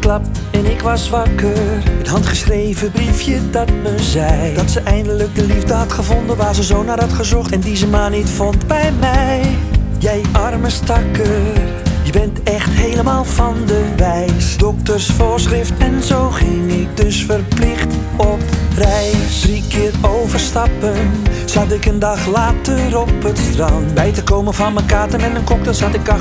klap en ik was wakker. Het handgeschreven briefje dat me zei dat ze eindelijk de liefde had gevonden waar ze zo naar had gezocht en die ze maar niet vond bij mij. Jij arme stakker, je bent echt helemaal van de wijs. Doktersvoorschrift en zo ging ik dus verplicht op reis. 3 keer overstappen, zat ik een dag later op het strand. Bij te komen van mijn kaarten en een cocktail zat ik achter